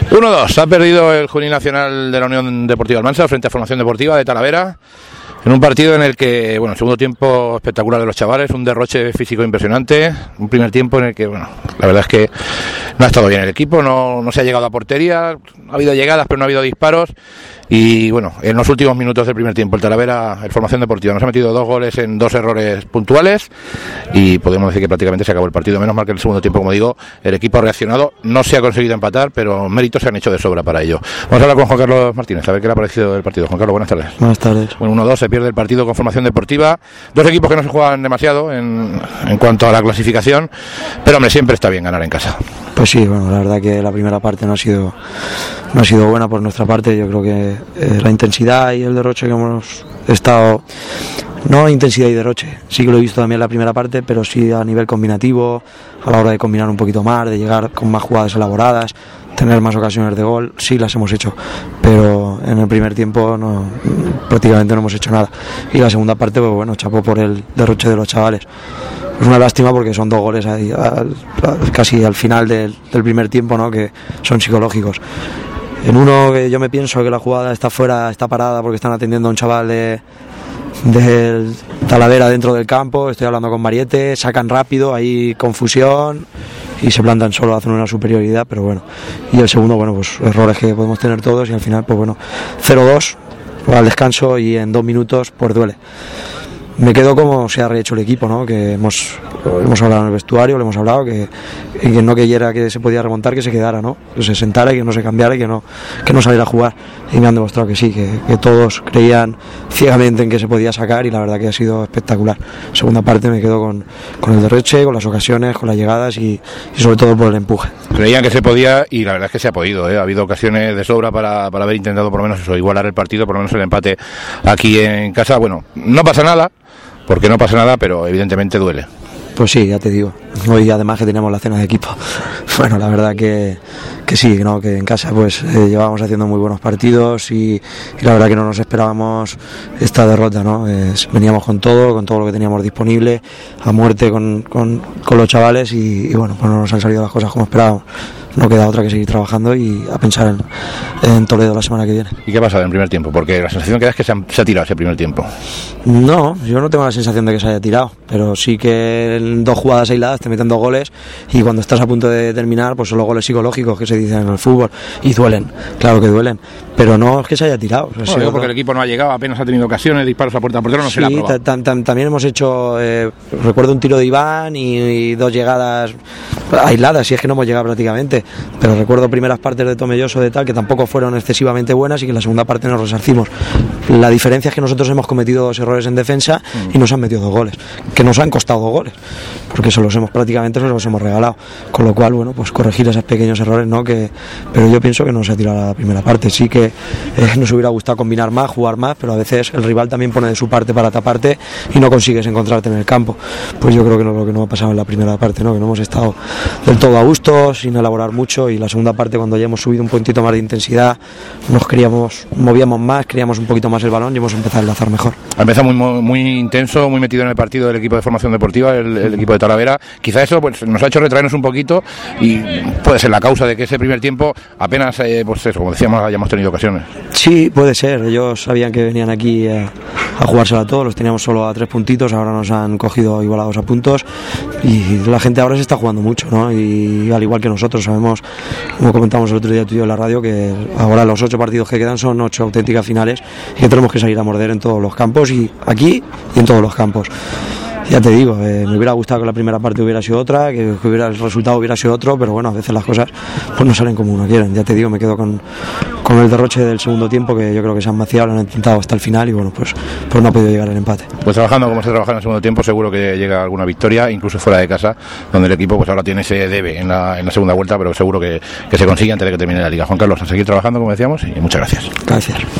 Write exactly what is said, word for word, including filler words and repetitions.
uno dos, ha perdido el Juvenil Nacional de la Unión Deportiva Almansa frente a Formación Deportiva de Talavera, en un partido en el que, bueno, segundo tiempo espectacular de los chavales, un derroche físico impresionante, un primer tiempo en el que, bueno, la verdad es que no ha estado bien el equipo, no, no se ha llegado a portería, ha habido llegadas pero no ha habido disparos, y bueno, en los últimos minutos del primer tiempo el Talavera, el Formación Deportiva, nos ha metido dos goles en dos errores puntuales y podemos decir que prácticamente se acabó el partido. Menos mal que en el segundo tiempo, como digo, el equipo ha reaccionado, no se ha conseguido empatar, pero méritos se han hecho de sobra para ello. Vamos a hablar con Juan Carlos Martínez, a ver qué le ha parecido el partido. Juan Carlos, buenas tardes. Buenas tardes. Bueno, uno dos, se pierde el partido con Formación Deportiva, dos equipos que no se juegan demasiado en, en cuanto a la clasificación, pero hombre, siempre está bien ganar en casa. Pues sí, bueno, la verdad que la primera parte no ha sido no ha sido buena por nuestra parte. Yo creo que eh, la intensidad y el derroche que hemos estado, no intensidad y derroche, sí que lo he visto también en la primera parte, pero sí a nivel combinativo, a la hora de combinar un poquito más, de llegar con más jugadas elaboradas, tener más ocasiones de gol, sí las hemos hecho, pero en el primer tiempo no, prácticamente no hemos hecho nada. Y la segunda parte, pues bueno, chapó por el derroche de los chavales. Es una lástima porque son dos goles ahí, al, casi al final del, del primer tiempo, ¿no?, que son psicológicos. En uno que yo me pienso que la jugada está fuera, está parada porque están atendiendo a un chaval de del Talavera dentro del campo, estoy hablando con Mariette, sacan rápido, hay confusión y se plantan solo, hacen una superioridad, pero bueno. Y el segundo, bueno, pues errores que podemos tener todos y al final, pues bueno, cero dos al descanso y en dos minutos, pues duele. Me quedo como se ha rehecho el equipo, ¿no? Que hemos, hemos hablado en el vestuario, le hemos hablado que, que no queyera que se podía remontar, que se quedara, ¿no? Que se sentara y que no se cambiara y que no, que no saliera a jugar. Y me han demostrado que sí, que, que todos creían ciegamente en que se podía sacar y la verdad que ha sido espectacular. Segunda parte me quedo con, con el derroche, con las ocasiones, con las llegadas y, y sobre todo por el empuje. Creían que se podía y la verdad es que se ha podido, ¿eh? Ha habido ocasiones de sobra para, para haber intentado por lo menos eso, igualar el partido, por lo menos el empate aquí en casa. Bueno, no pasa nada, porque no pasa nada, pero evidentemente duele. Pues sí, ya te digo. Hoy además que teníamos la cena de equipo. Bueno, la verdad que, que sí, ¿no? Que en casa pues eh, llevábamos haciendo muy buenos partidos y, y la verdad que no nos esperábamos esta derrota, ¿no? Eh, veníamos con todo, con todo lo que teníamos disponible, a muerte con, con, con los chavales y, y bueno, pues no nos han salido las cosas como esperábamos. No queda otra que seguir trabajando y a pensar en, en Toledo la semana que viene. ¿Y qué ha pasado en el primer tiempo? Porque la sensación que da es que se, han, se ha tirado ese primer tiempo. No, yo no tengo la sensación de que se haya tirado, pero sí que en dos jugadas aisladas te meten dos goles y cuando estás a punto de terminar, pues son los goles psicológicos que se dicen en el fútbol y duelen, claro que duelen, pero no es que se haya tirado. No, digo porque el equipo no ha llegado, apenas ha tenido ocasiones, disparos a puerta a portero, no sí, se la ha probado. Tam, tam, también hemos hecho, eh, recuerdo un tiro de Iván y, y dos llegadas aisladas, si es que no hemos llegado prácticamente, pero recuerdo primeras partes de Tomelloso de tal que tampoco fueron excesivamente buenas y que en la segunda parte nos resarcimos. La diferencia es que nosotros hemos cometido dos errores en defensa mm. y nos han metido dos goles, que nos han costado dos goles, porque se los hemos prácticamente se los hemos regalado, con lo cual, bueno, pues corregir esos pequeños errores, ¿no? Que, pero yo pienso que no se ha tirado la primera parte, sí que eh, nos hubiera gustado combinar más, jugar más, pero a veces el rival también pone de su parte para taparte y no consigues encontrarte en el campo. Pues yo creo que no, lo que no ha pasado en la primera parte, ¿no? Que no hemos estado del todo a gusto, sin elaborar mucho, y la segunda parte, cuando ya hemos subido un puntito más de intensidad, nos queríamos, movíamos más, queríamos un poquito más el balón y hemos empezado a enlazar mejor. Ha empezado muy, muy intenso, muy metido en el partido del equipo de Formación Deportiva, el, el equipo de Talavera. Quizá eso pues, nos ha hecho retraernos un poquito y puede ser la causa de que ese primer tiempo apenas, eh, pues eso, como decíamos, hayamos tenido ocasiones. Sí, puede ser. Ellos sabían que venían aquí a, a jugársela a todos, los teníamos solo a tres puntitos, ahora nos han cogido igualados a puntos y la gente ahora se está jugando mucho, ¿no? Y al igual que nosotros sabemos, como comentamos el otro día tú y yo en la radio, que ahora los ocho partidos que quedan son ocho auténticas finales y que tenemos que salir a morder en todos los campos y aquí y en todos los campos. Ya te digo, eh, me hubiera gustado que la primera parte hubiera sido otra, que, que hubiera, el resultado hubiera sido otro, pero bueno, a veces las cosas pues no salen como uno quieren. Ya te digo, me quedo con, con el derroche del segundo tiempo, que yo creo que se han vaciado, lo han intentado hasta el final y bueno, pues, pues no ha podido llegar el empate. Pues trabajando como se trabaja en el segundo tiempo, seguro que llega alguna victoria, incluso fuera de casa, donde el equipo pues ahora tiene ese debe en la, en la segunda vuelta, pero seguro que, que se consigue antes de que termine la liga. Juan Carlos, a seguir trabajando, como decíamos, y muchas gracias. Gracias.